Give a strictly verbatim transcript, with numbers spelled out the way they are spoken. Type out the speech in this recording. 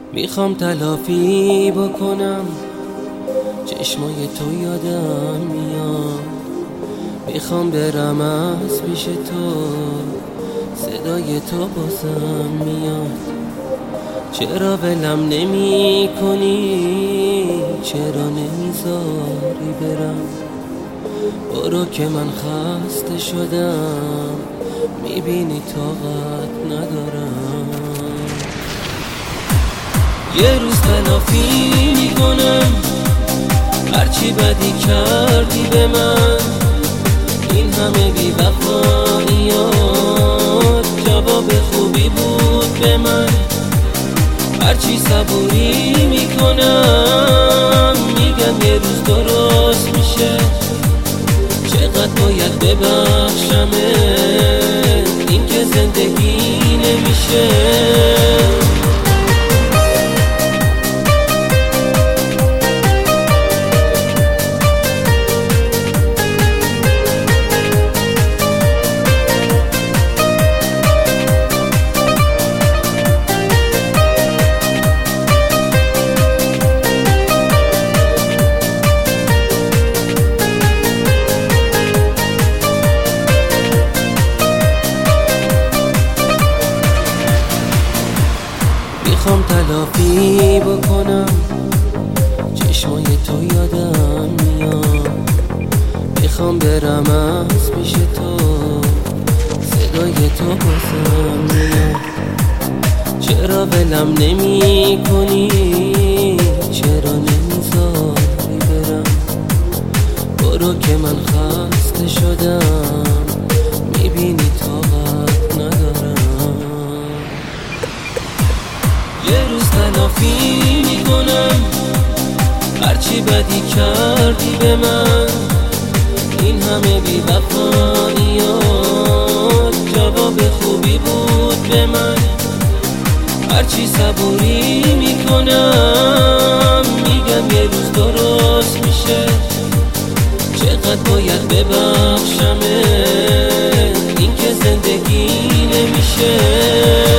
میخوام تلافی بکنم، چشمای تو یادم میاد. میخوام برم از پیش تو، صدای تو بازم میاد. چرا ولم نمی کنی؟ چرا نمیذاری برم؟ برو که من خسته شدم، میبینی طاقت ندارم. یه روز تلافی میکنم هرچی بدی کردی به من. این همه بی وفاییات جواب خوبی بود به من. هرچی صبوری میکنم میگم یه روز درست میشه. چقدر باید ببخشمه، این که زندگی نمیشه. میخوام تلافی بکنم، چشمای تو یادم میاد. میخوام برم از پیش تو، صدای تو بازم میاد. چرا ولم نمی کنی؟ چرا نمیذاری برم؟ برو که من خسته شدم، میبینی طاقت ندارم. یه روز تلافی میکنم هرچی بدی کردی به من. این همه بی وفاییات جواب خوبی بود به من. هرچی صبوری میکنم میگم یه روز درست میشه. چقدر باید ببخشمه، این که زندگی نمیشه.